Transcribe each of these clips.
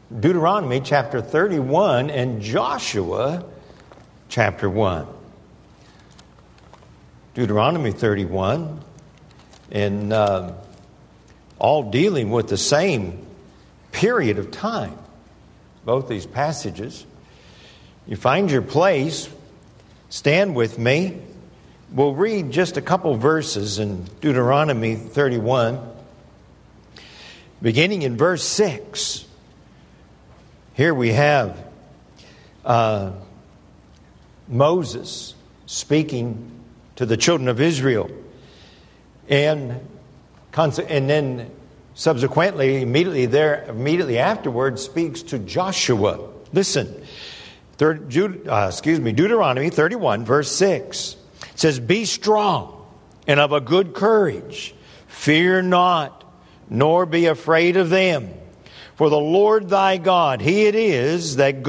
Deuteronomy chapter 31 and Joshua chapter 1. Deuteronomy 31, and all dealing with the same period of time. Both these passages. You find your place, stand with me. We'll read just a couple verses in Deuteronomy 31, beginning in verse 6. Here we have Moses speaking to the children of Israel. And then subsequently, immediately afterwards, speaks to Joshua. Listen, Deuteronomy 31, verse 6. It says, "Be strong and of a good courage. Fear not, nor be afraid of them. For the Lord thy God, He it is that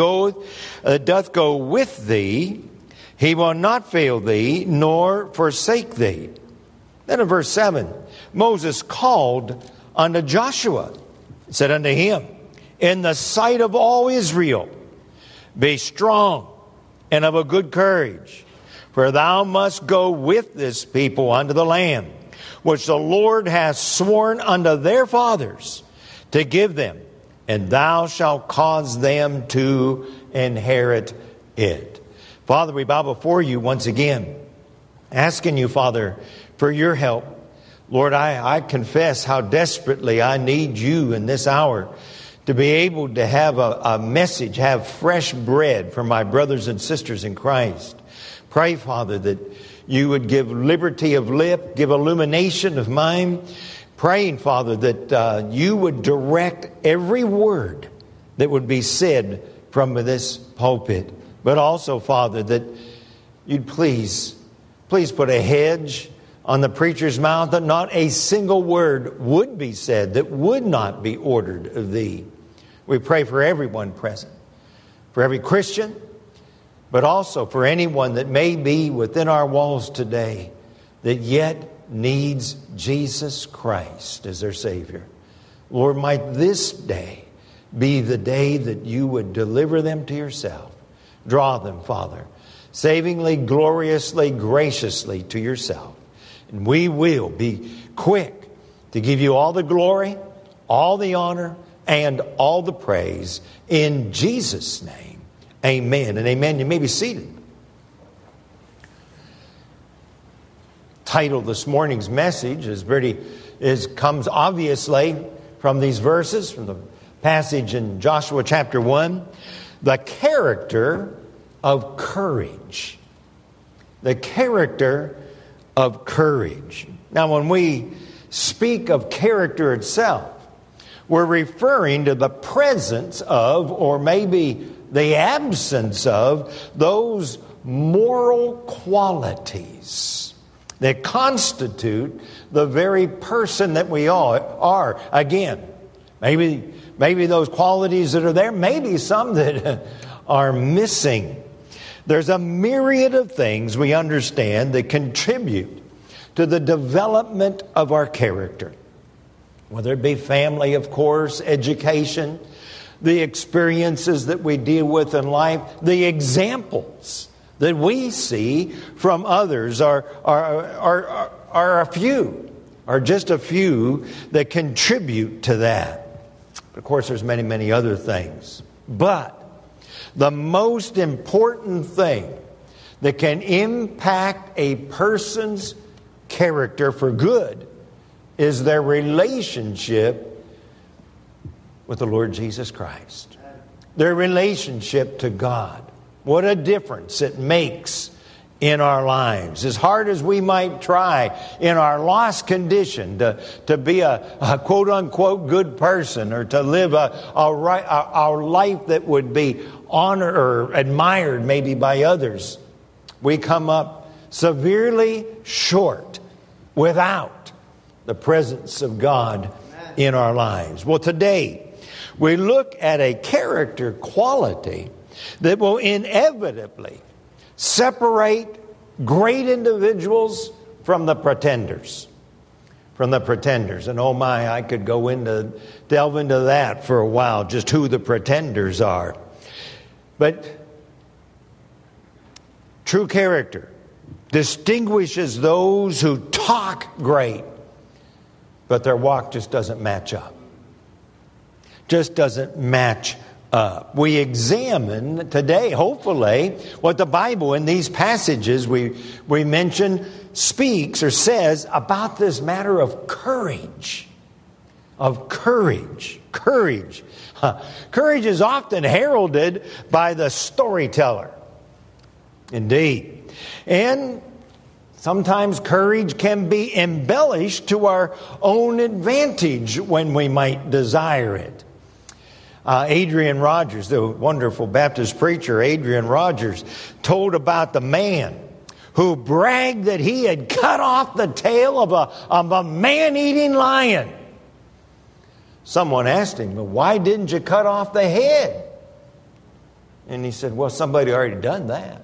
doth go with thee. He will not fail thee, nor forsake thee." Then in verse 7, Moses called unto Joshua, said unto him, "In the sight of all Israel, be strong and of a good courage. For thou must go with this people unto the land, which the Lord hath sworn unto their fathers to give them, and thou shalt cause them to inherit it." Father, we bow before you once again, asking you, Father, for your help. Lord, I confess how desperately I need you in this hour to be able to have a message, have fresh bread for my brothers and sisters in Christ. Pray, Father, that you would give liberty of lip, give illumination of mind. Praying, Father, that you would direct every word that would be said from this pulpit. But also, Father, that you'd please put a hedge on the preacher's mouth, that not a single word would be said that would not be ordered of thee. We pray for everyone present, for every Christian, but also for anyone that may be within our walls today that yet needs Jesus Christ as their Savior. Lord, might this day be the day that you would deliver them to yourself. Draw them, Father, savingly, gloriously, graciously to yourself. And we will be quick to give you all the glory, all the honor, and all the praise. In Jesus' name, amen and amen. You may be seated. Title this morning's message comes obviously from these verses, from the passage in Joshua chapter 1. The character of courage. The character of courage. Now, when we speak of character itself, we're referring to the presence of, or maybe the absence of, those moral qualities that constitute the very person that we are. Again, maybe those qualities that are there, maybe some that are missing. There's a myriad of things we understand that contribute to the development of our character. Whether it be family, of course, education, the experiences that we deal with in life, the examples that we see from others are just a few that contribute to that. Of course, there's many, many other things. But the most important thing that can impact a person's character for good is their relationship with the Lord Jesus Christ. Their relationship to God. What a difference it makes in our lives. As hard as we might try in our lost condition to be a quote-unquote good person, or to live our life that would be honored or admired maybe by others, we come up severely short without the presence of God in our lives. Well, today we look at a character quality that will inevitably separate great individuals from the pretenders. from the pretenders. And oh my, I could delve into that for a while, just who the pretenders are. But true character distinguishes those who talk great, but their walk just doesn't match up. Just doesn't match up. We examine today, hopefully, what the Bible in these passages we mentioned speaks or says about this matter of courage. Of courage. Courage. Courage is often heralded by the storyteller. Indeed. And sometimes courage can be embellished to our own advantage when we might desire it. Adrian Rogers, the wonderful Baptist preacher Adrian Rogers, told about the man who bragged that he had cut off the tail of a man-eating lion. Someone asked him, well, why didn't you cut off the head? And he said, well, somebody already done that.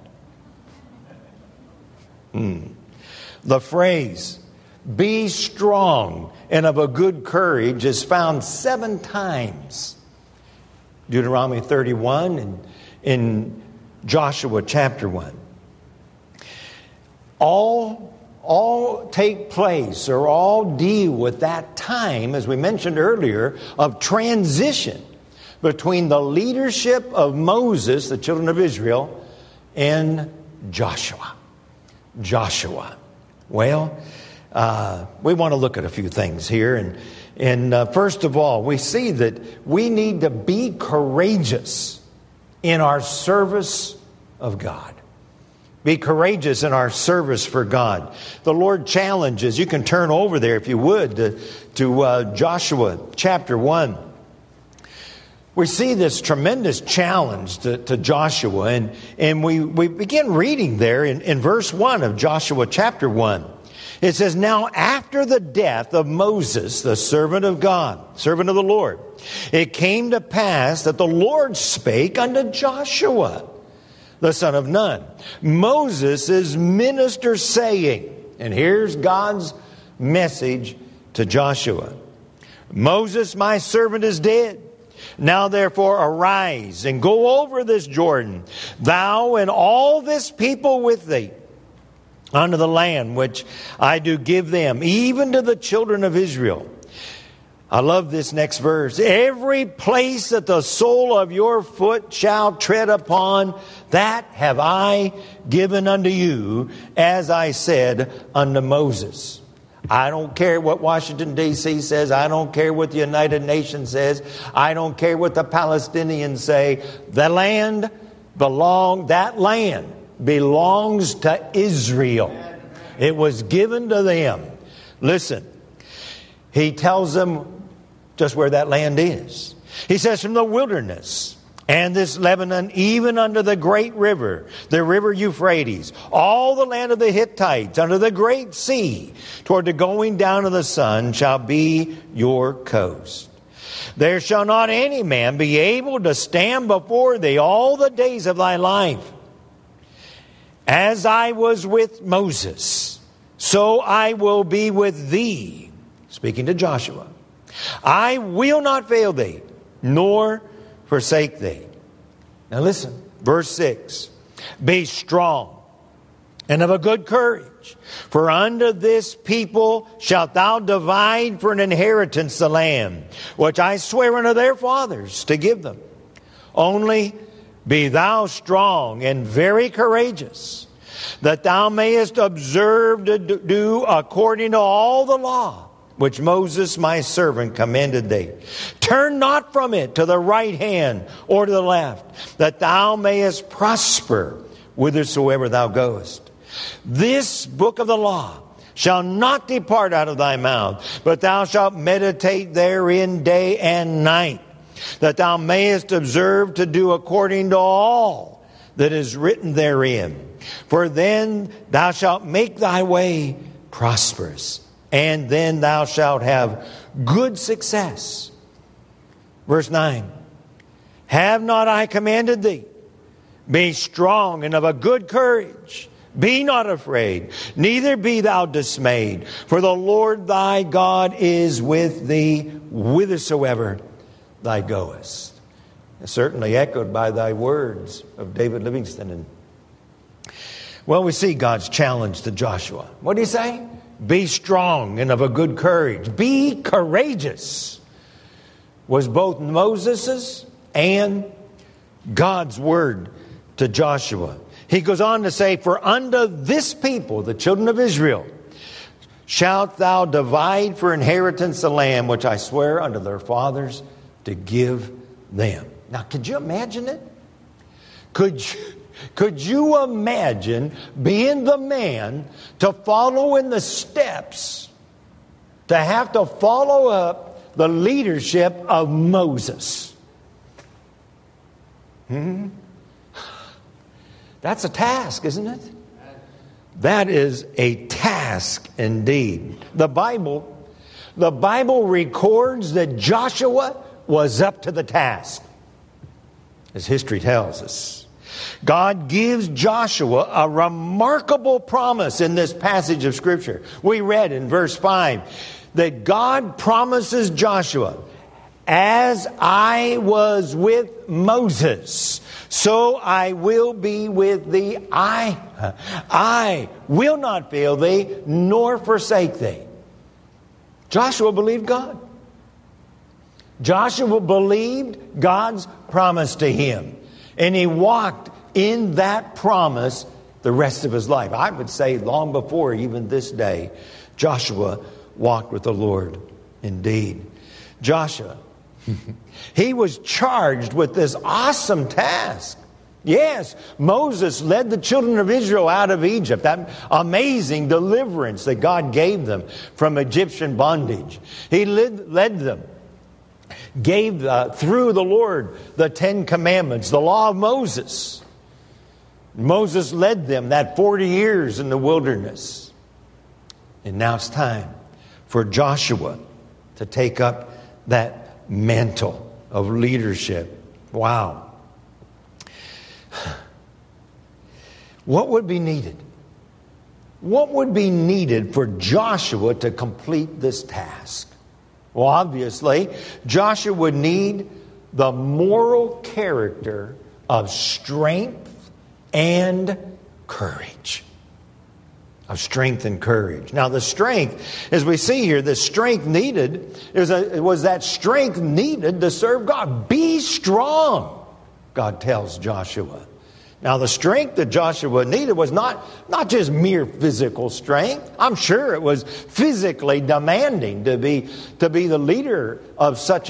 The phrase, be strong and of a good courage, is found 7 times. Deuteronomy 31 and in Joshua chapter 1. All take place or all deal with that time, as we mentioned earlier, of transition between the leadership of Moses, the children of Israel, and Joshua. Well, we want to look at a few things here. And first of all, we see that we need to be courageous in our service of God. Be courageous in our service for God. The Lord challenges. You can turn over there, if you would, to Joshua chapter 1. We see this tremendous challenge to Joshua. And we begin reading there in verse 1 of Joshua chapter 1. It says, now after the death of Moses, the servant of God, servant of the Lord, it came to pass that the Lord spake unto Joshua, the son of Nun, Moses' minister, saying, and here's God's message to Joshua. Moses, my servant, is dead. Now therefore arise and go over this Jordan, thou and all this people with thee, unto the land which I do give them, even to the children of Israel. I love this next verse. Every place that the sole of your foot shall tread upon, that have I given unto you, as I said unto Moses. I don't care what Washington, D.C. says. I don't care what the United Nations says. I don't care what the Palestinians say. That land belongs to Israel. It was given to them. Listen, he tells them just where that land is. He says, from the wilderness and this Lebanon, even under the great river, the river Euphrates, all the land of the Hittites, under the great sea, toward the going down of the sun, shall be your coast. There shall not any man be able to stand before thee all the days of thy life. As I was with Moses, so I will be with thee. Speaking to Joshua. I will not fail thee, nor forsake thee. Now listen, verse 6. Be strong and of a good courage, for unto this people shalt thou divide for an inheritance the land, which I swear unto their fathers to give them. Only be thou strong and very courageous, that thou mayest observe to do according to all the law which Moses my servant commanded thee. Turn not from it to the right hand or to the left, that thou mayest prosper whithersoever thou goest. This book of the law shall not depart out of thy mouth, but thou shalt meditate therein day and night, that thou mayest observe to do according to all that is written therein. For then thou shalt make thy way prosperous, and then thou shalt have good success. Verse 9. Have not I commanded thee? Be strong and of a good courage. Be not afraid, neither be thou dismayed, for the Lord thy God is with thee whithersoever thou goest. Certainly echoed by thy words of David Livingstone. Well, we see God's challenge to Joshua. What did he say? Be strong and of a good courage. Be courageous. Was both Moses's and God's word to Joshua. He goes on to say, for unto this people, the children of Israel, shalt thou divide for inheritance the land which I swear unto their fathers to give them. Now, could you imagine it? Could you imagine being the man to follow in the steps, to have to follow up the leadership of Moses? That's a task, isn't it? That is a task indeed. The Bible records that Joshua was up to the task, as history tells us. God gives Joshua a remarkable promise in this passage of Scripture. We read in verse 5 that God promises Joshua, as I was with Moses, so I will be with thee. I will not fail thee, nor forsake thee. Joshua believed God. Joshua believed God's promise to him. And he walked in that promise the rest of his life. I would say long before even this day, Joshua walked with the Lord indeed. Joshua, he was charged with this awesome task. Yes, Moses led the children of Israel out of Egypt, that amazing deliverance that God gave them from Egyptian bondage. He led them, gave through the Lord the 10 Commandments, the law of Moses. Moses led them that 40 years in the wilderness. And now it's time for Joshua to take up that mantle of leadership. Wow. What would be needed? What would be needed for Joshua to complete this task? Well, obviously, Joshua would need the moral character of strength and courage. Of strength and courage. Now, the strength, as we see here, the strength needed, was that strength needed to serve God. Be strong, God tells Joshua. Now, the strength that Joshua needed was not just mere physical strength. I'm sure it was physically demanding to be the leader of such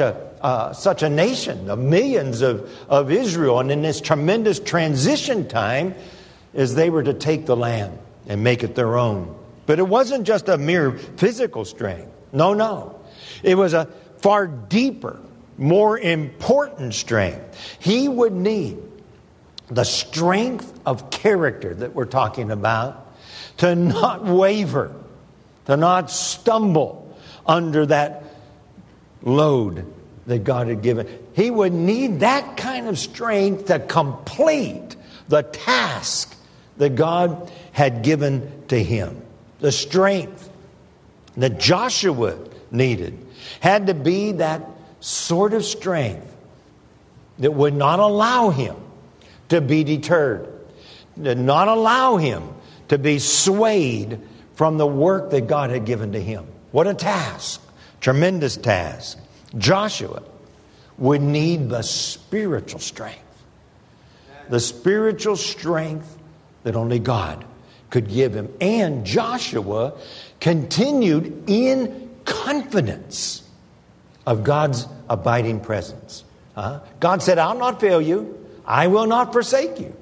a nation, of millions of Israel, and in this tremendous transition time as they were to take the land and make it their own. But it wasn't just a mere physical strength. No. It was a far deeper, more important strength. He would need the strength of character that we're talking about, to not waver, to not stumble under that load that God had given. He would need that kind of strength to complete the task that God had given to him. The strength that Joshua needed had to be that sort of strength that would not allow him to be deterred, did not allow him to be swayed from the work that God had given to him. What a task, tremendous task. Joshua would need the spiritual strength. The spiritual strength that only God could give him. And Joshua continued in confidence of God's abiding presence. God said, I'll not fail you. I will not forsake you.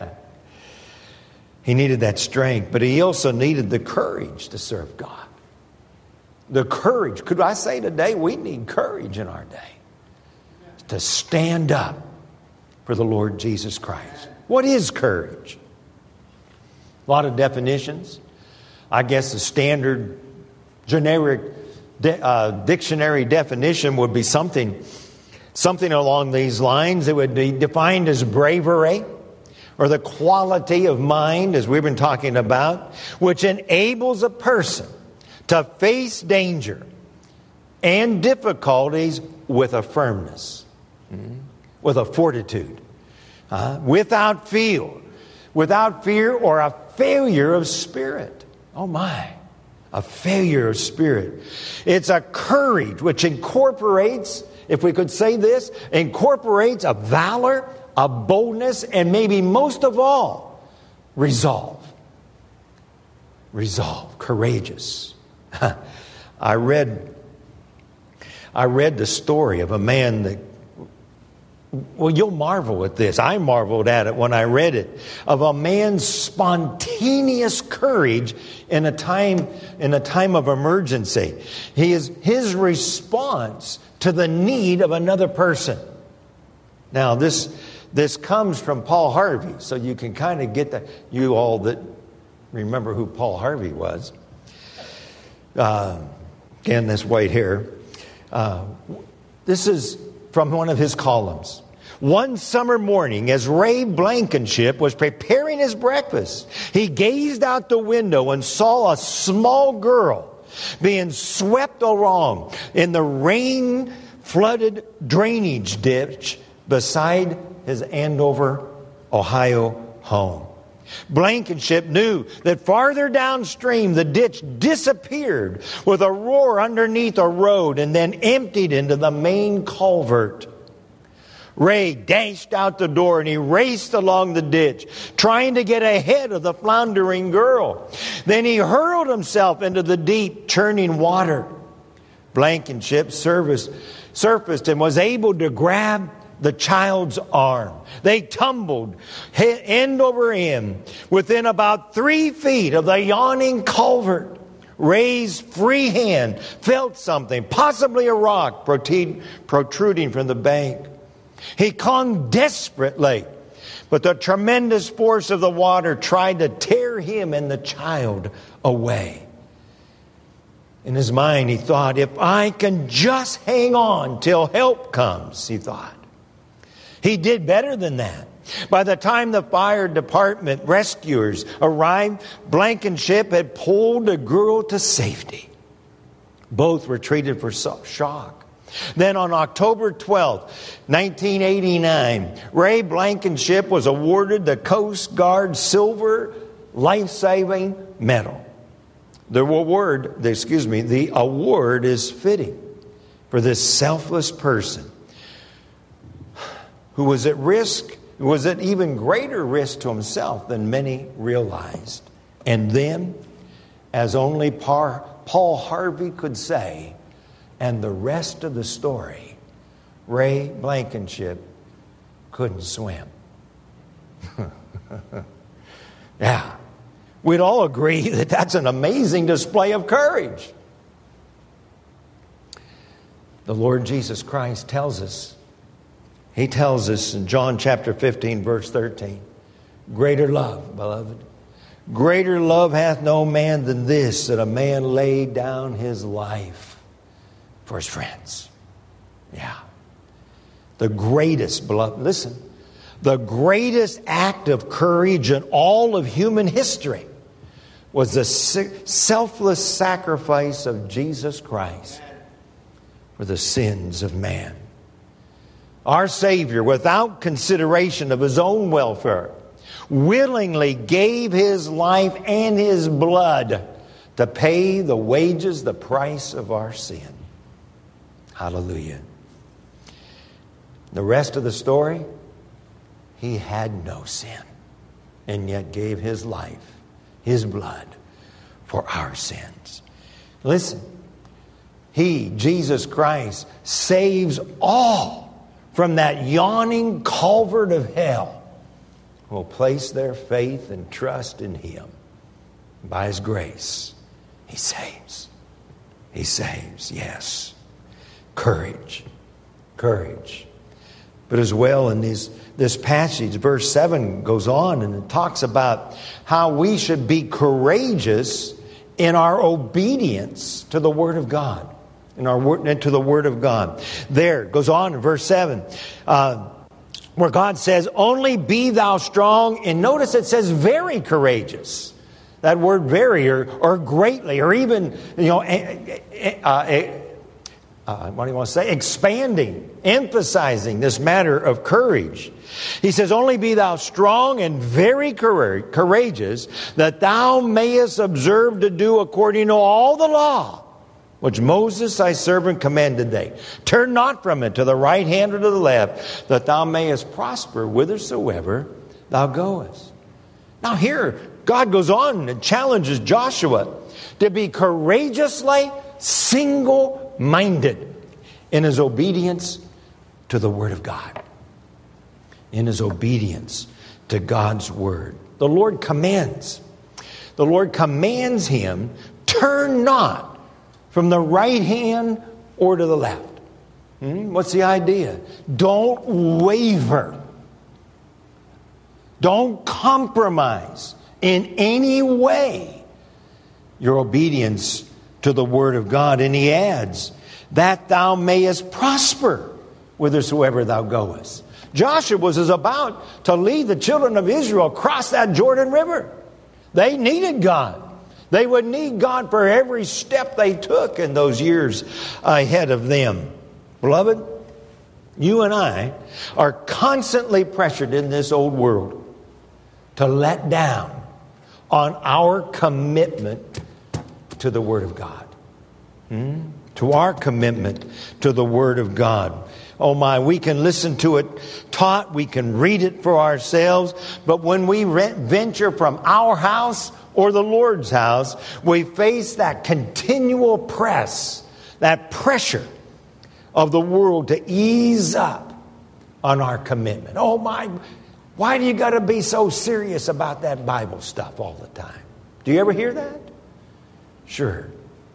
He needed that strength, but he also needed the courage to serve God. The courage. Could I say today, we need courage in our day to stand up for the Lord Jesus Christ. What is courage? A lot of definitions. I guess the standard generic dictionary definition would be something along these lines. It would be defined as bravery, or the quality of mind, as we've been talking about, which enables a person to face danger and difficulties with a firmness, with a fortitude, without fear or a failure of spirit. Oh my, a failure of spirit. It's a courage which incorporates, if we could say this, incorporates a valor, a boldness, and maybe most of all, resolve. Resolve, courageous. I read the story of a man that, well, you'll marvel at this. I marveled at it when I read it, of a man's spontaneous courage in a time of emergency. His response to the need of another person. Now, this comes from Paul Harvey, so you can kind of get that. You all that remember who Paul Harvey was. Again, this white hair. This is from one of his columns. One summer morning, as Ray Blankenship was preparing his breakfast, he gazed out the window and saw a small girl being swept along in the rain-flooded drainage ditch beside his Andover, Ohio home. Blankenship knew that farther downstream the ditch disappeared with a roar underneath a road and then emptied into the main culvert. Ray dashed out the door and he raced along the ditch, trying to get ahead of the floundering girl. Then he hurled himself into the deep, churning water. Blankenship surfaced and was able to grab the child's arm. They tumbled end over end within about 3 feet of the yawning culvert. Ray's free hand felt something, possibly a rock, protruding from the bank. He clung desperately, but the tremendous force of the water tried to tear him and the child away. In his mind, he thought, if I can just hang on till help comes, he thought. He did better than that. By the time the fire department rescuers arrived, Blankenship had pulled the girl to safety. Both were treated for shock. Then on October 12, 1989, Ray Blankenship was awarded the Coast Guard Silver Life-Saving Medal. The award is fitting for this selfless person who was at risk, who was at even greater risk to himself than many realized. And then, as only Paul Harvey could say, and the rest of the story, Ray Blankenship couldn't swim. Yeah, we'd all agree that that's an amazing display of courage. The Lord Jesus Christ tells us, He tells us in John chapter 15, verse 13, greater love, beloved, greater love hath no man than this, that a man lay down his life for his friends. Yeah. The greatest, beloved, listen, the greatest act of courage in all of human history was the selfless sacrifice of Jesus Christ for the sins of man. Our Savior, without consideration of His own welfare, willingly gave His life and His blood to pay the wages, the price of our sin. Hallelujah. The rest of the story, He had no sin and yet gave His life, His blood for our sins. Listen, He, Jesus Christ, saves all from that yawning culvert of hell who will place their faith and trust in Him. By His grace, He saves. He saves, yes. Courage. But as well in this passage, verse 7 goes on and it talks about how we should be courageous in our obedience to the Word of God. To the Word of God. There, it goes on in verse 7. where God says, only be thou strong. And notice it says very courageous. That word very or greatly or even, what do you want to say? Expanding, emphasizing this matter of courage. He says, only be thou strong and very courageous, that thou mayest observe to do according to all the law which Moses thy servant commanded thee. Turn not from it to the right hand or to the left, that thou mayest prosper whithersoever thou goest. Now here, God goes on and challenges Joshua to be courageously single-minded in his obedience to the Word of God. In his obedience to God's Word. The Lord commands. The Lord commands him, turn not from the right hand or to the left. What's the idea? Don't waver. Don't compromise in any way your obedience to the Word of God. And he adds, that thou mayest prosper whithersoever thou goest. Joshua was about to lead the children of Israel across that Jordan River. They needed God. They would need God for every step they took in those years ahead of them. Beloved, you and I are constantly pressured in this old world to let down on our commitment to the Word of God. To our commitment to the Word of God. Oh my, we can listen to it taught, we can read it for ourselves, but when we venture from our house or the Lord's house, we face that continual press, that pressure of the world to ease up on our commitment. Oh my, why do you got to be so serious about that Bible stuff all the time? Do you ever hear that? Sure.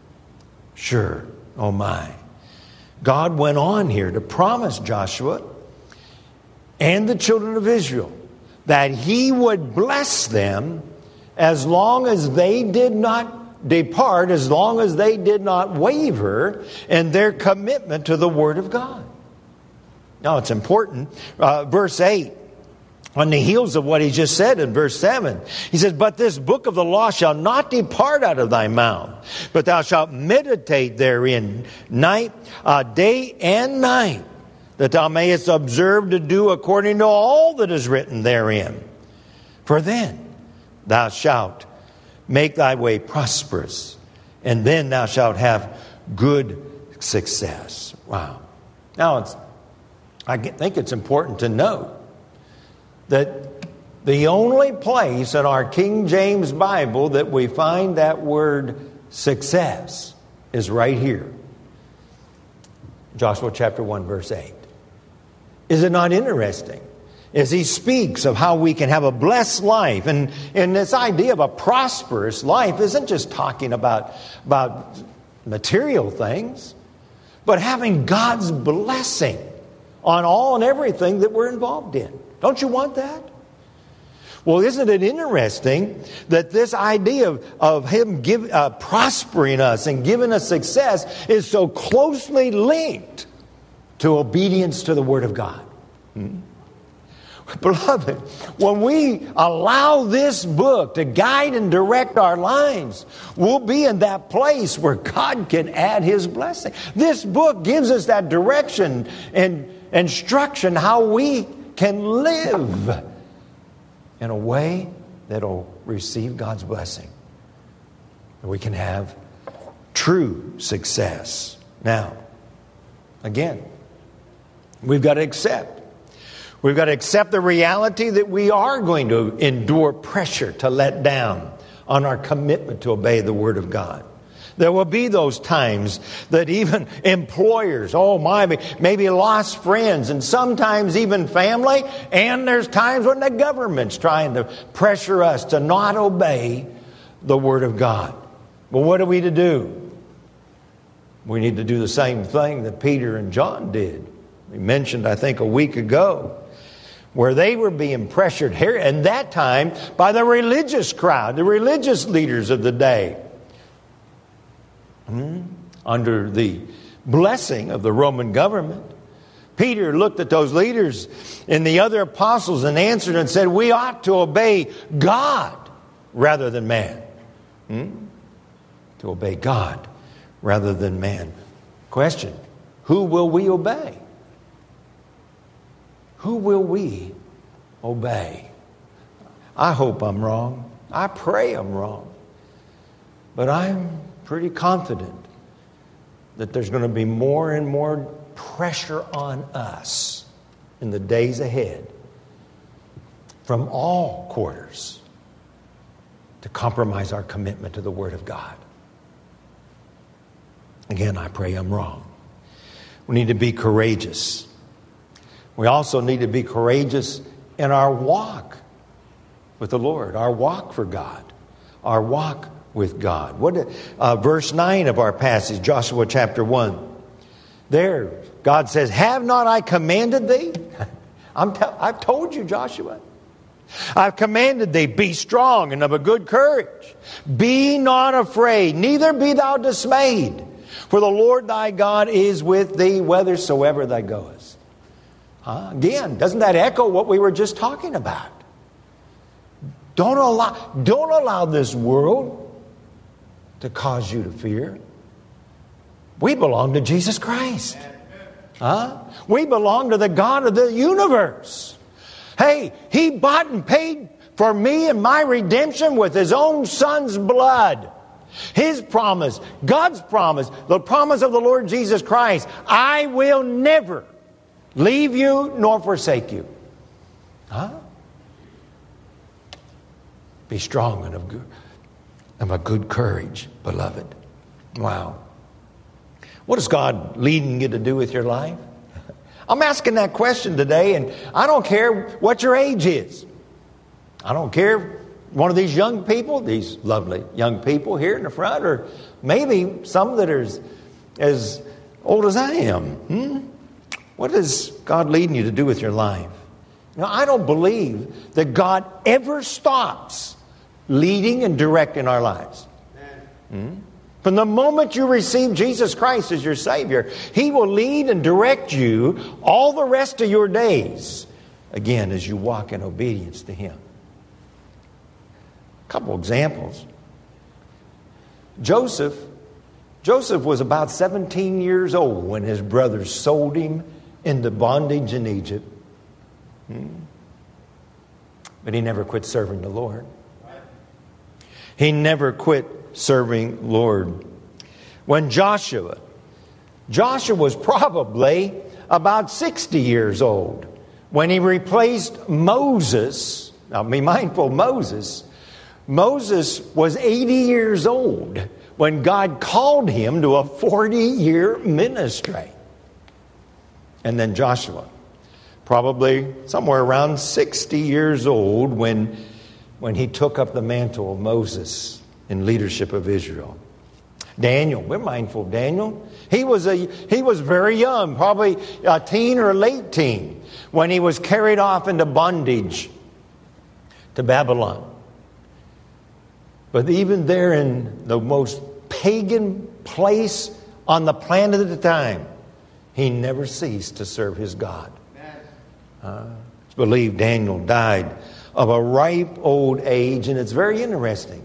Oh my. God went on here to promise Joshua and the children of Israel that he would bless them as long as they did not depart, as long as they did not waver in their commitment to the Word of God. Now it's important. Verse 8, on the heels of what he just said in verse 7, he says, but this book of the law shall not depart out of thy mouth, but thou shalt meditate therein day and night, that thou mayest observe to do according to all that is written therein. For then thou shalt make thy way prosperous, and then thou shalt have good success. Wow. Now, I think it's important to note that the only place in our King James Bible that we find that word success is right here. Joshua chapter 1, verse 8. Is it not interesting? As he speaks of how we can have a blessed life. And this idea of a prosperous life isn't just talking about material things, but having God's blessing on all and everything that we're involved in. Don't you want that? Well, isn't it interesting that this idea of him prospering us and giving us success is so closely linked to obedience to the Word of God? Beloved, when we allow this book to guide and direct our lives, we'll be in that place where God can add His blessing. This book gives us that direction and instruction how we can live in a way that will receive God's blessing. And we can have true success. Now, again, we've got to accept. We've got to accept the reality that we are going to endure pressure to let down on our commitment to obey the Word of God. There will be those times that even employers, maybe lost friends, and sometimes even family, and there's times when the government's trying to pressure us to not obey the Word of God. But what are we to do? We need to do the same thing that Peter and John did. We mentioned, I think, a week ago, where they were being pressured here and that time by the religious crowd, the religious leaders of the day, under the blessing of the Roman government, Peter looked at those leaders and the other apostles and answered and said, we ought to obey God rather than man. To obey God rather than man. Question, who will we obey? Who will we obey? I hope I'm wrong. I pray I'm wrong. But I'm pretty confident that there's going to be more and more pressure on us in the days ahead from all quarters to compromise our commitment to the Word of God. Again, I pray I'm wrong. We need to be courageous. We also need to be courageous in our walk with the Lord, our walk for God, our walk with God. Verse 9 of our passage, Joshua chapter 1. There, God says, have not I commanded thee? I've told you, Joshua. I've commanded thee, be strong and of a good courage. Be not afraid, neither be thou dismayed. For the Lord thy God is with thee whithersoever thou goest. Again, doesn't that echo what we were just talking about? Don't allow this world to cause you to fear. We belong to Jesus Christ. We belong to the God of the universe. Hey, He bought and paid for me and my redemption with His own Son's blood. His promise, God's promise, the promise of the Lord Jesus Christ. I will never leave you nor forsake you. Be strong and of a good courage, beloved. Wow. What is God leading you to do with your life? I'm asking that question today, and I don't care what your age is. I don't care, one of these young people, these lovely young people here in the front, or maybe some that are as old as I am. What is God leading you to do with your life? Now, I don't believe that God ever stops leading and directing our lives. From the moment you receive Jesus Christ as your Savior, He will lead and direct you all the rest of your days, again, as you walk in obedience to Him. A couple examples. Joseph was about 17 years old when his brothers sold him into bondage in Egypt. But he never quit serving the Lord. He never quit serving Lord. When Joshua was probably about 60 years old when he replaced Moses. Now be mindful, Moses was 80 years old when God called him to a 40-year ministry. And then Joshua, probably somewhere around 60 years old when he took up the mantle of Moses in leadership of Israel. Daniel, we're mindful of Daniel. He was very young, probably a teen or a late teen, when he was carried off into bondage to Babylon. But even there in the most pagan place on the planet at the time, he never ceased to serve his God. It's believed Daniel died of a ripe old age, and it's very interesting.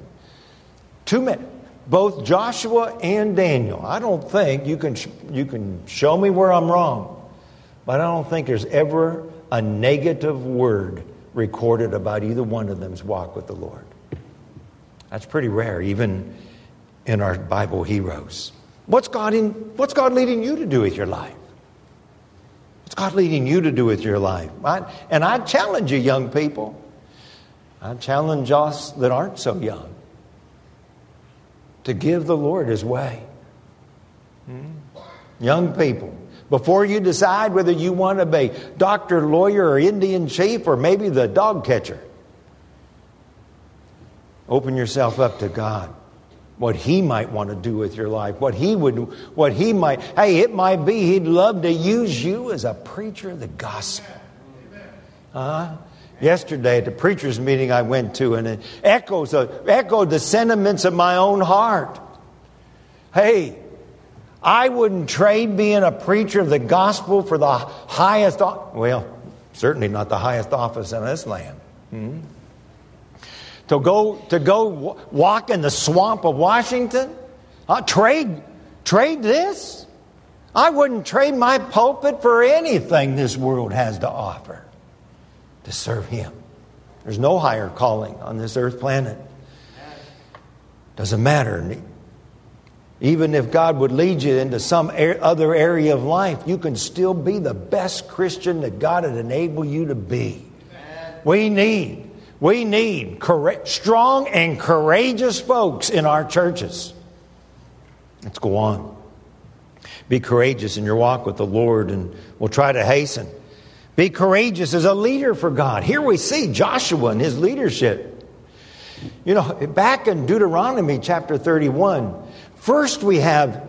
Both Joshua and Daniel, I don't think you can show me where I'm wrong, but I don't think there's ever a negative word recorded about either one of them's walk with the Lord. That's pretty rare, even in our Bible heroes. What's God leading you to do with your life? What's God leading you to do with your life? And I challenge you, young people. I challenge us that aren't so young to give the Lord His way. Young people, before you decide whether you want to be doctor, lawyer, or Indian chief, or maybe the dog catcher, open yourself up to God. What He might want to do with your life. Hey, it might be He'd love to use you as a preacher of the gospel. Yesterday at the preacher's meeting I went to, and it echoed the sentiments of my own heart. Hey, I wouldn't trade being a preacher of the gospel for the highest, well, certainly not the highest office in this land. To go walk in the swamp of Washington? Trade this? I wouldn't trade my pulpit for anything this world has to offer to serve Him. There's no higher calling on this earth planet. Doesn't matter. Even if God would lead you into some other area of life, you can still be the best Christian that God would enable you to be. We need strong and courageous folks in our churches. Let's go on. Be courageous in your walk with the Lord, and we'll try to hasten. Be courageous as a leader for God. Here we see Joshua and his leadership. You know, back in Deuteronomy chapter 31, first we have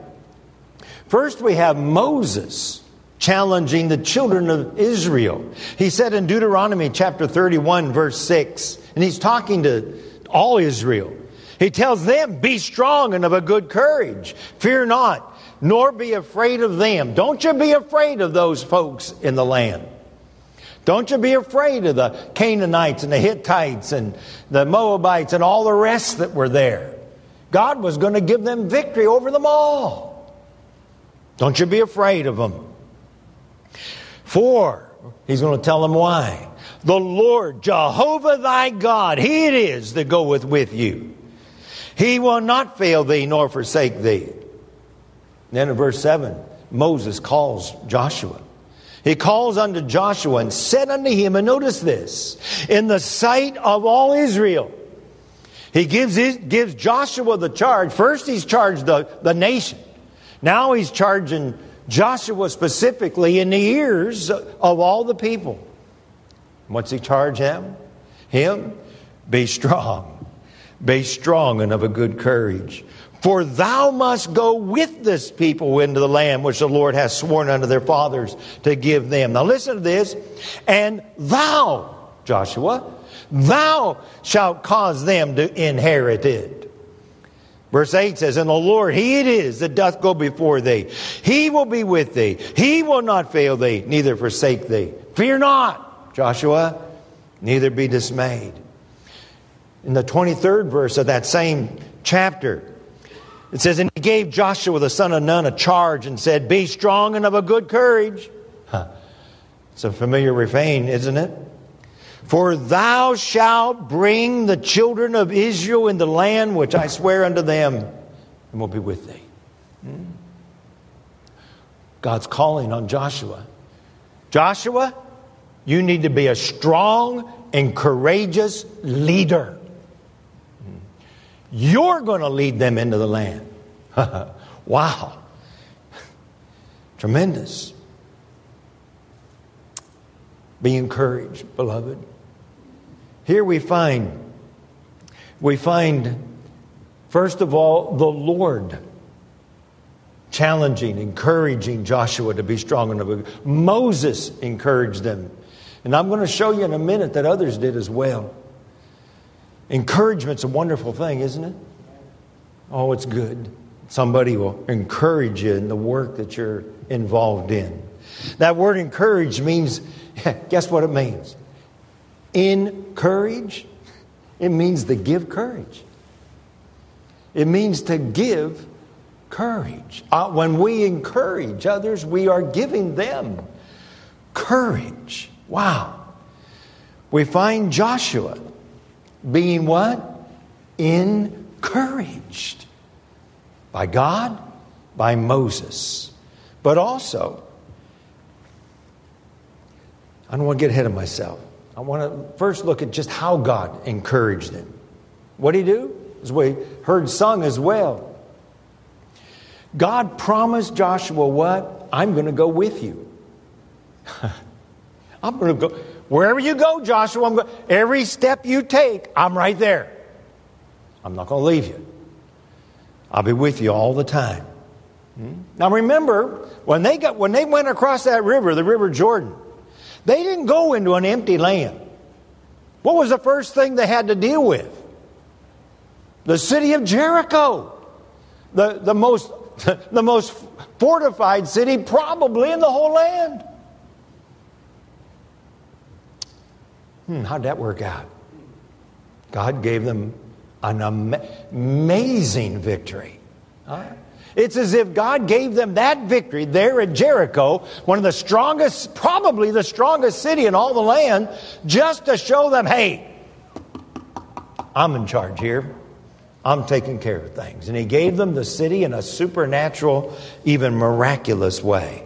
Moses challenging the children of Israel. He said in Deuteronomy chapter 31, verse 6, and he's talking to all Israel. He tells them, be strong and of a good courage. Fear not, nor be afraid of them. Don't you be afraid of those folks in the land. Don't you be afraid of the Canaanites and the Hittites and the Moabites and all the rest that were there. God was going to give them victory over them all. Don't you be afraid of them. For, he's going to tell them why. The Lord, Jehovah thy God, He it is that goeth with you. He will not fail thee nor forsake thee. Then in verse 7, Moses calls Joshua. He calls unto Joshua and said unto him, and notice this, in the sight of all Israel. He gives Joshua the charge. First he's charged the nation. Now he's charging Joshua specifically in the ears of all the people. What's he charge him? Be strong. Be strong and of a good courage. For thou must go with this people into the land which the Lord hath sworn unto their fathers to give them. Now listen to this. And thou, Joshua, thou shalt cause them to inherit it. Verse 8 says, and the Lord, He it is that doth go before thee. He will be with thee. He will not fail thee, neither forsake thee. Fear not, Joshua, neither be dismayed. In the 23rd verse of that same chapter, it says, and he gave Joshua the son of Nun a charge and said, be strong and of a good courage. It's a familiar refrain, isn't it? For thou shalt bring the children of Israel in the land which I swear unto them, and will be with thee. God's calling on Joshua. Joshua, you need to be a strong and courageous leader. You're going to lead them into the land. Wow. Tremendous. Be encouraged, beloved. Here we find, first of all, the Lord challenging, encouraging Joshua to be strong enough. Moses encouraged them. And I'm going to show you in a minute that others did as well. Encouragement's a wonderful thing, isn't it? Oh, it's good. Somebody will encourage you in the work that you're involved in. That word encourage means, guess what it means? Encourage. It means to give courage. It means to give courage. When we encourage others, we are giving them courage. Wow. We find Joshua being what? Encouraged. By God, by Moses. But also, I don't want to get ahead of myself. I want to first look at just how God encouraged them. What did He do? As we heard sung as well. God promised Joshua what? I'm going to go with you. I'm going to go. Wherever you go, Joshua, every step you take, I'm right there. I'm not going to leave you. I'll be with you all the time. Now remember, when they went across that river, the River Jordan, they didn't go into an empty land. What was the first thing they had to deal with? The city of Jericho. The most the most fortified city probably in the whole land. How'd that work out? God gave them an amazing victory. It's as if God gave them that victory there at Jericho, one of the strongest, probably the strongest city in all the land, just to show them, hey, I'm in charge here. I'm taking care of things. And He gave them the city in a supernatural, even miraculous way.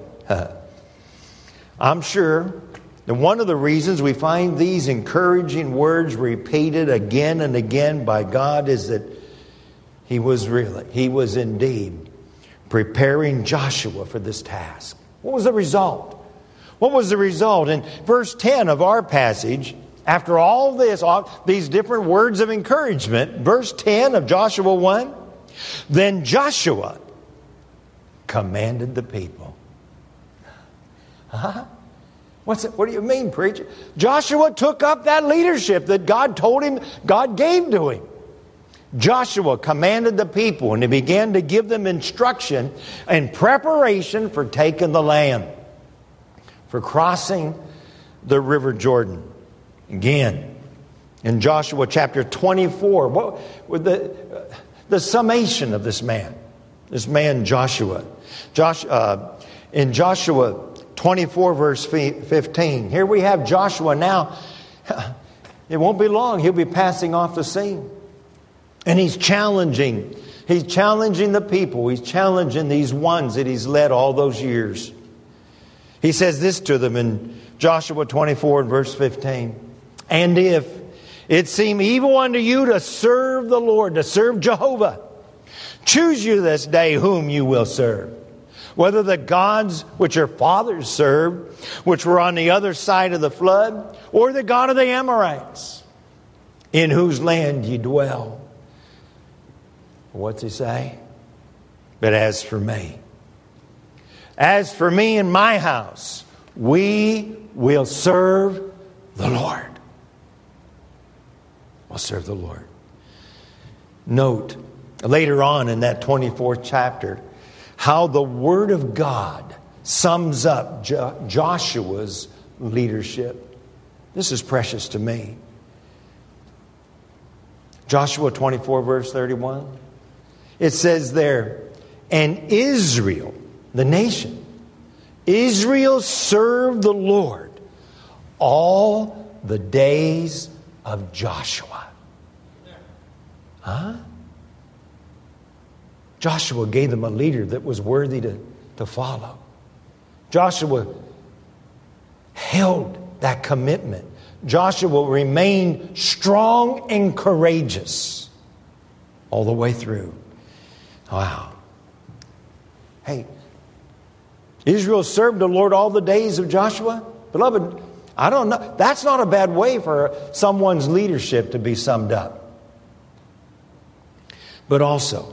I'm sure that one of the reasons we find these encouraging words repeated again and again by God is that He was indeed preparing Joshua for this task. What was the result? What was the result? In verse 10 of our passage, after all this, all these different words of encouragement, verse 10 of Joshua 1, then Joshua commanded the people. What do you mean, preacher? Joshua took up that leadership that God told him, God gave to him. Joshua commanded the people, and he began to give them instruction and preparation for taking the land, for crossing the river Jordan. Again, in Joshua chapter 24, what with the summation of this man Joshua. In Joshua 24 verse 15, here we have Joshua now. It won't be long, he'll be passing off the scene. And he's challenging the people. He's challenging these ones that he's led all those years. He says this to them in Joshua 24 and verse 15. And if it seem evil unto you to serve the Lord, to serve Jehovah, choose you this day whom you will serve. Whether the gods which your fathers served, which were on the other side of the flood, or the God of the Amorites, in whose land ye dwell. What's he say? But as for me and my house, we will serve the Lord. We'll serve the Lord. Note, later on in that 24th chapter, how the Word of God sums up Joshua's leadership. This is precious to me. Joshua 24 verse 31. It says there, and Israel, the nation, Israel served the Lord all the days of Joshua. Joshua gave them a leader that was worthy to follow. Joshua held that commitment. Joshua remained strong and courageous all the way through. Wow. Hey, Israel served the Lord all the days of Joshua. Beloved, I don't know. That's not a bad way for someone's leadership to be summed up. But also,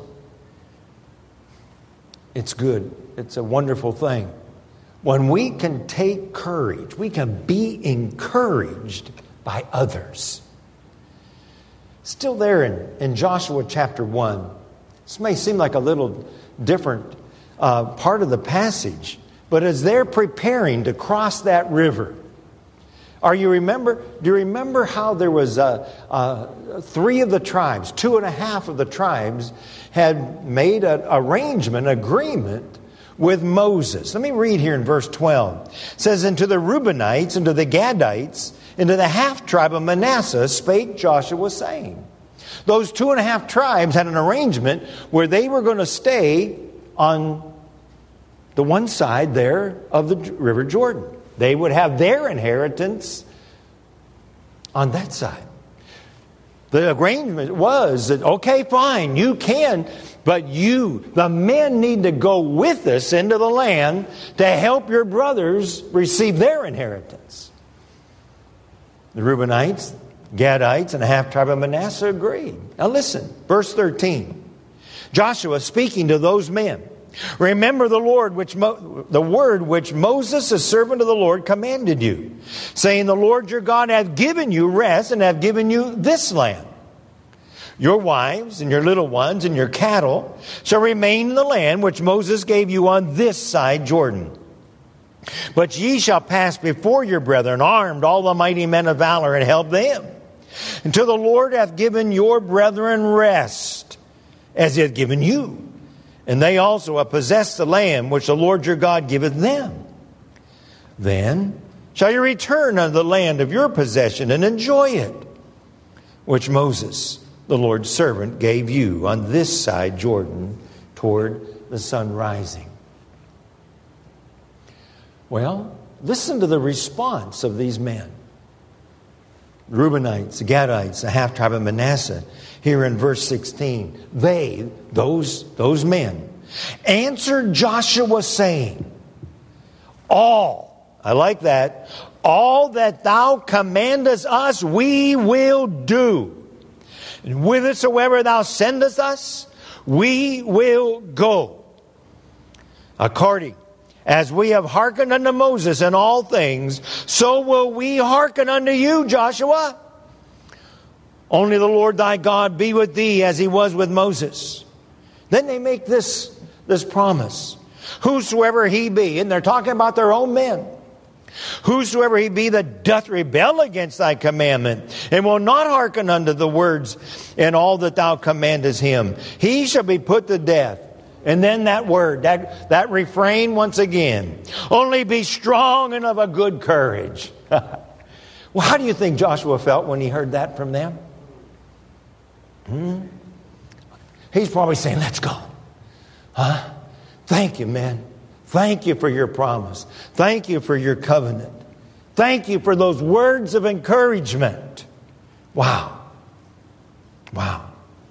it's good. It's a wonderful thing. When we can take courage, we can be encouraged by others. Still there in Joshua chapter 1. This may seem like a little different part of the passage, but as they're preparing to cross that river, do you remember how there was 3 of the tribes, 2.5 of the tribes had made an agreement with Moses? Let me read here in verse 12. It says, and to the Reubenites and to the Gadites and to the half tribe of Manasseh spake Joshua, saying. Those 2.5 tribes had an arrangement where they were going to stay on the one side there of the river Jordan. They would have their inheritance on that side. The arrangement was that, okay, fine, you can, but the men need to go with us into the land to help your brothers receive their inheritance. The Reubenites, Gadites, and a half tribe of Manasseh agreed. Now listen, verse 13. Joshua speaking to those men. Remember the word which Moses, the servant of the Lord, commanded you, saying, the Lord your God hath given you rest and hath given you this land. Your wives and your little ones and your cattle shall remain in the land which Moses gave you on this side Jordan. But ye shall pass before your brethren armed, all the mighty men of valor, and help them, until the Lord hath given your brethren rest, as he hath given you. And they also have possessed the land which the Lord your God giveth them. Then shall you return unto the land of your possession and enjoy it, which Moses, the Lord's servant, gave you on this side Jordan toward the sun rising. Well, listen to the response of these men. The Reubenites, the Gadites, the half-tribe of Manasseh. Here in verse 16, those men, answered Joshua saying, all that thou commandest us, we will do. And whithersoever thou sendest us, we will go. According as we have hearkened unto Moses in all things, so will we hearken unto you, Joshua. Only the Lord thy God be with thee as he was with Moses. Then they make this promise. Whosoever he be, and they're talking about their own men. Whosoever he be that doth rebel against thy commandment, and will not hearken unto the words and all that thou commandest him, he shall be put to death. And then that word, that refrain once again. Only be strong and of a good courage. Well, how do you think Joshua felt when he heard that from them? He's probably saying, let's go. Huh? Thank you, man. Thank you for your promise. Thank you for your covenant. Thank you for those words of encouragement. Wow. Wow.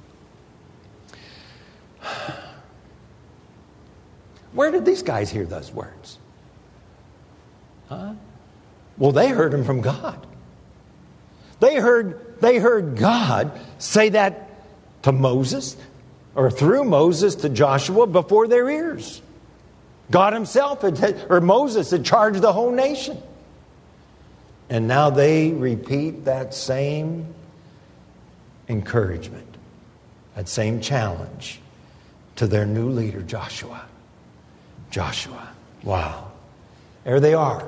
Where did these guys hear those words? Huh? Well, they heard them from God. They heard God say that to Moses, or through Moses to Joshua before their ears. God himself or Moses had charged the whole nation. And now they repeat that same encouragement, that same challenge to their new leader, Joshua. Joshua. Wow. There they are.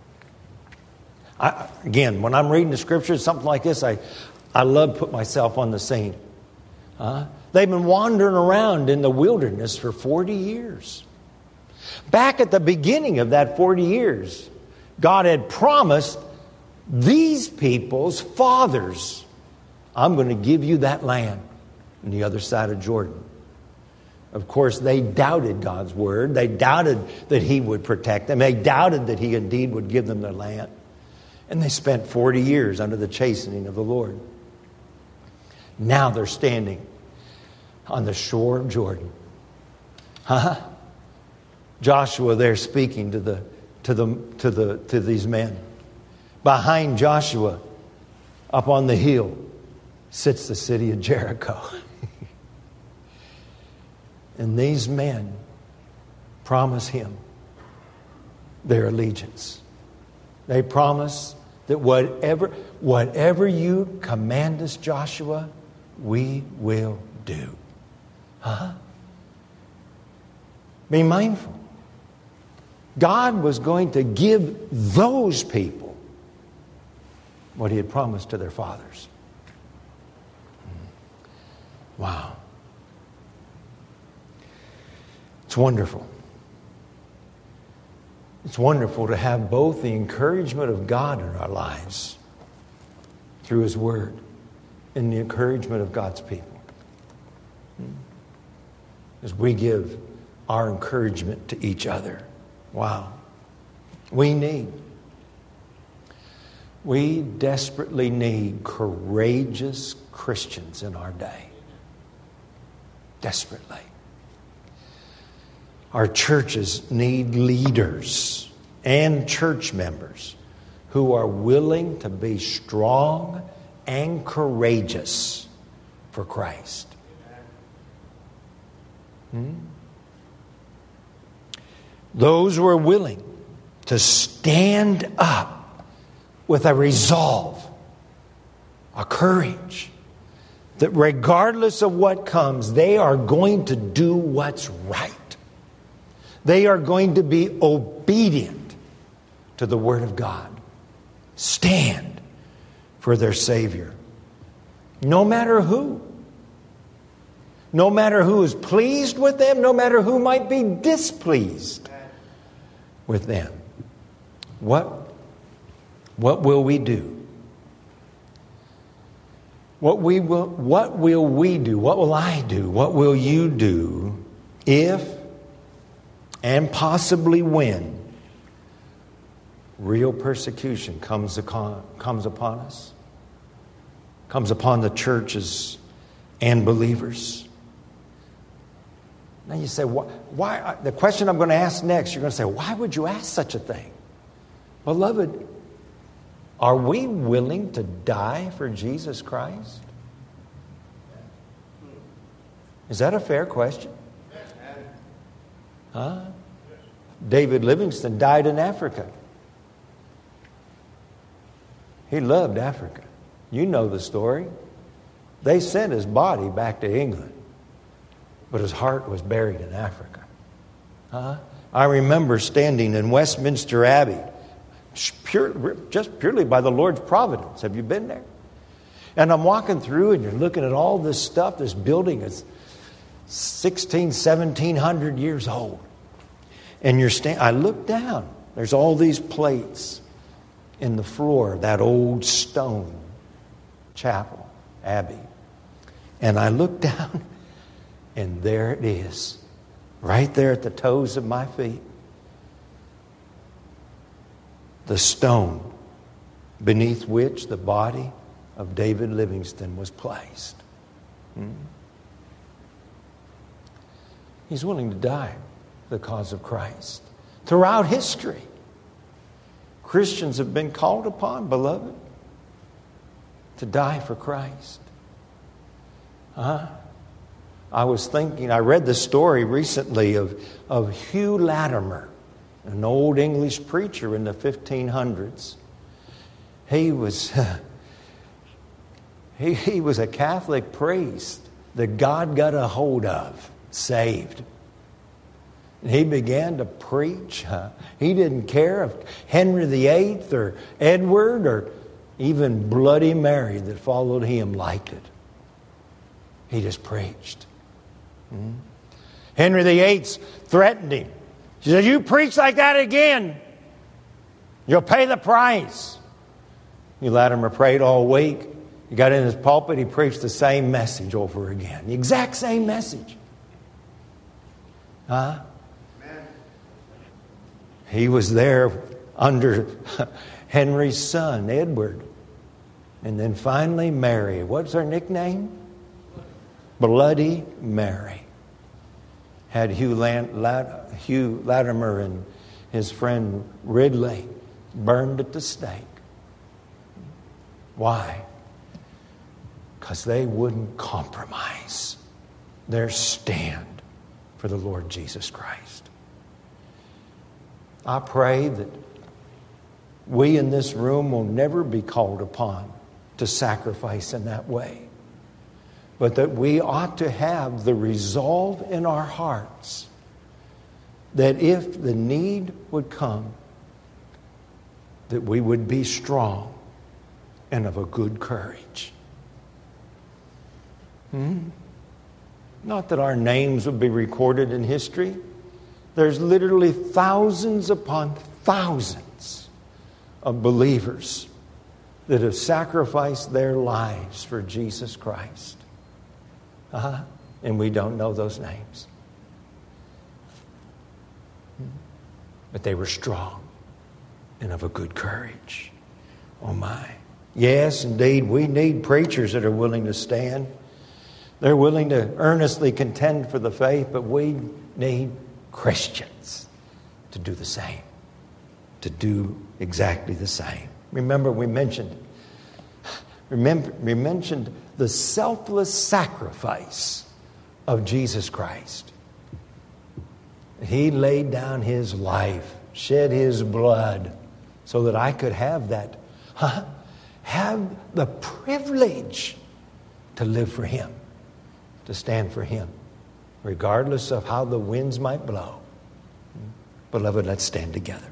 Again, when I'm reading the scriptures, something like this, I love to put myself on the scene. They've been wandering around in the wilderness for 40 years. Back at the beginning of that 40 years, God had promised these people's fathers, I'm going to give you that land on the other side of Jordan. Of course, they doubted God's word. They doubted that he would protect them. They doubted that he indeed would give them their land. And they spent 40 years under the chastening of the Lord. Now they're standing on the shore of Jordan. Joshua there speaking to these men. Behind Joshua, up on the hill, sits the city of Jericho. And these men promise him their allegiance. They promise that whatever you command us, Joshua, we will do. Be mindful. God was going to give those people what he had promised to their fathers. Wow. It's wonderful. It's wonderful to have both the encouragement of God in our lives through his word and the encouragement of God's people. As we give our encouragement to each other. Wow. We desperately need courageous Christians in our day. Desperately. Our churches need leaders and church members who are willing to be strong and courageous for Christ. Those who are willing to stand up with a resolve, a courage, that regardless of what comes, they are going to do what's right. They are going to be obedient to the Word of God. Stand for their Savior. No matter who. No matter who is pleased with them, no matter who might be displeased with them. What will we do? What will we do? What will I do? What will you do if and possibly when real persecution comes upon us? Comes upon the churches and believers? Now you say, why? The question I'm going to ask next, you're going to say, why would you ask such a thing? Beloved, are we willing to die for Jesus Christ? Is that a fair question? Huh? David Livingstone died in Africa. He loved Africa. You know the story. They sent his body back to England, but his heart was buried in Africa. I remember standing in Westminster Abbey, just purely by the Lord's providence. Have you been there? And I'm walking through and you're looking at all this stuff. This building is 1700 years old. And I look down. There's all these plates in the floor of that old stone chapel, abbey. And I look down and there it is, right there at the toes of my feet. The stone beneath which the body of David Livingstone was placed. He's willing to die for the cause of Christ. Throughout history, Christians have been called upon, beloved, to die for Christ. I was thinking, I read the story recently of Hugh Latimer, an old English preacher in the 1500s. He was he was a Catholic priest that God got a hold of, saved. And he began to preach. He didn't care if Henry VIII or Edward or even Bloody Mary that followed him liked it. He just preached. Henry VIII threatened him. He said, "You preach like that again, you'll pay the price." Hugh Latimer prayed all week. He got in his pulpit, he preached the same message over again. The exact same message. He was there under Henry's son, Edward. And then finally Mary. What's her nickname? Bloody Mary. Had Hugh Latimer and his friend Ridley burned at the stake. Why? Because they wouldn't compromise their stand for the Lord Jesus Christ. I pray that we in this room will never be called upon to sacrifice in that way, but that we ought to have the resolve in our hearts that if the need would come, that we would be strong and of a good courage. Not that our names would be recorded in history. There's literally thousands upon thousands of believers that have sacrificed their lives for Jesus Christ. And we don't know those names. But they were strong and of a good courage. Oh my. Yes, indeed, we need preachers that are willing to stand. They're willing to earnestly contend for the faith, but we need Christians to do the same. To do exactly the same. Remember, we mentioned the selfless sacrifice of Jesus Christ. He laid down His life, shed His blood, so that I could have that, have the privilege to live for Him, to stand for Him, regardless of how the winds might blow. Beloved, let's stand together.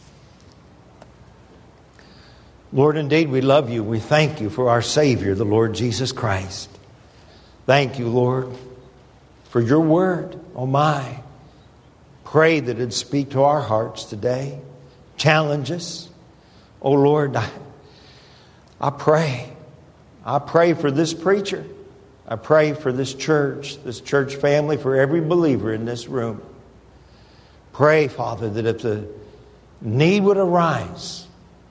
Lord, indeed, we love You. We thank You for our Savior, the Lord Jesus Christ. Thank You, Lord, for Your word. Oh my. Pray that it'd speak to our hearts today. Challenge us. Oh Lord, I pray. I pray for this preacher. I pray for this church family, for every believer in this room. Pray, Father, that if the need would arise,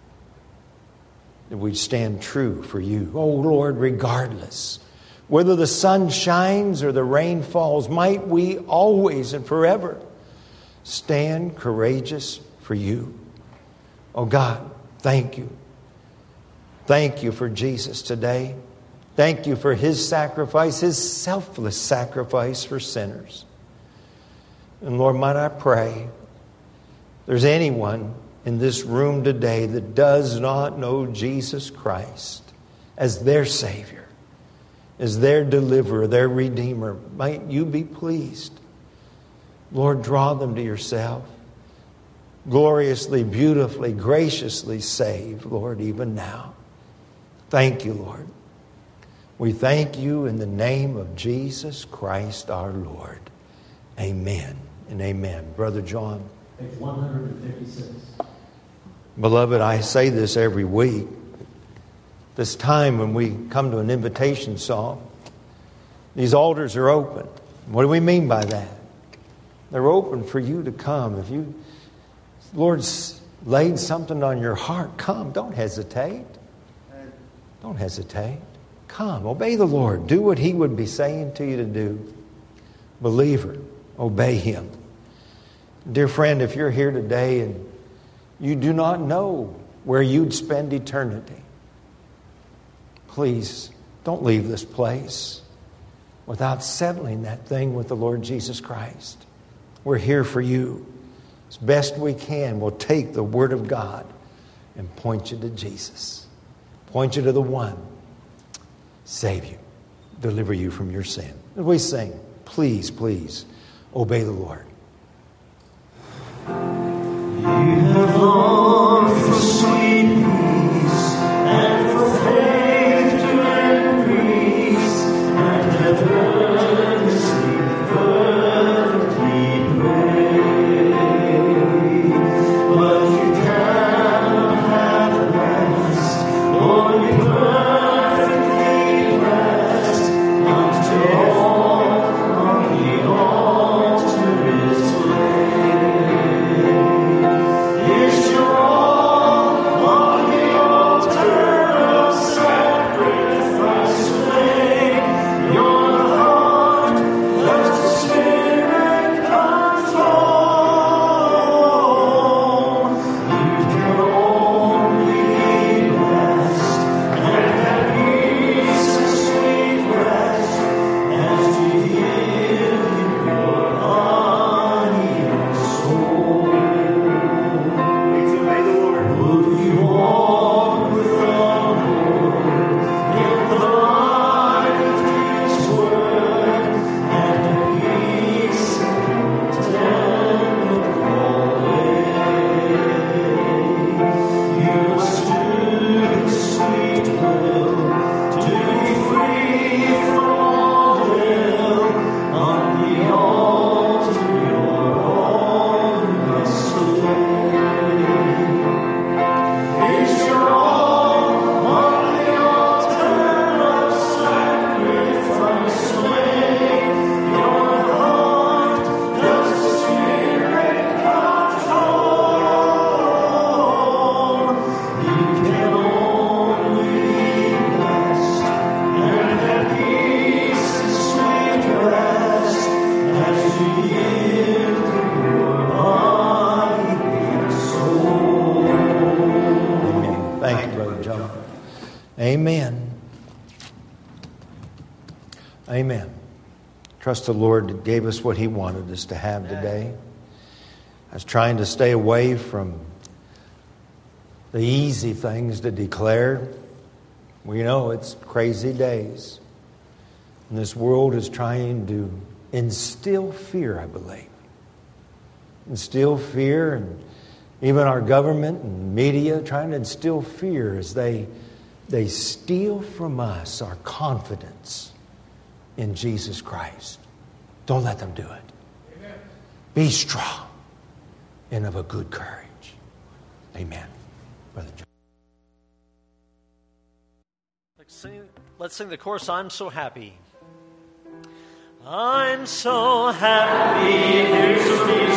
that we'd stand true for You. Oh Lord, regardless, whether the sun shines or the rain falls, might we always and forever stand courageous for You. Oh God, thank You. Thank You for Jesus today. Thank You for His sacrifice, His selfless sacrifice for sinners. And Lord, might I pray, if there's anyone in this room today that does not know Jesus Christ as their Savior, as their deliverer, their Redeemer, might You be pleased. Lord, draw them to Yourself. Gloriously, beautifully, graciously save, Lord, even now. Thank You, Lord. We thank You in the name of Jesus Christ our Lord. Amen and amen. Brother John. Page 156. Beloved, I say this every week. This time when we come to an invitation song, these altars are open. What do we mean by that? They're open for you to come. If you, Lord's laid something on your heart, come. Don't hesitate. Don't hesitate. Come, obey the Lord. Do what He would be saying to you to do. Believer, obey Him. Dear friend, if you're here today and you do not know where you'd spend eternity, please don't leave this place without settling that thing with the Lord Jesus Christ. We're here for you. As best we can, we'll take the Word of God and point you to Jesus. Point you to the one. Save you. Deliver you from your sin. As we sing, please, please obey the Lord. You have longed for sweet peace and for faith to increase, and have earnestly, fervently prayed. But you cannot have rest, or be perfectly blessed, until all on the altar is laid. Is your all on the altar of sacrifice laid? Your heart does the Spirit control. You can only be blessed and have peace and sweet rest as you give your body and soul. Please obey the Lord. Would you walk with the Lord in the light of His word, and have peace and contentment always? You must do His sweet will, to be free from all ill. On the altar your all must lay. Is your all on the altar of sacrifice laid? Your heart does the Spirit control. You can only be blessed and have peace and sweet rest as you yield to your body and soul. Thank you, Brother John. Amen. Amen. Trust the Lord gave us what He wanted us to have today. I was trying to stay away from the easy things to declare. We know it's crazy days. And this world is trying to instill fear, I believe. Instill fear, and even our government and media trying to instill fear as they steal from us our confidence in Jesus Christ. Don't let them do it. Amen. Be strong and of a good courage. Amen. Brother John. Let's sing the chorus, I'm So Happy. I'm so happy, there's a reason.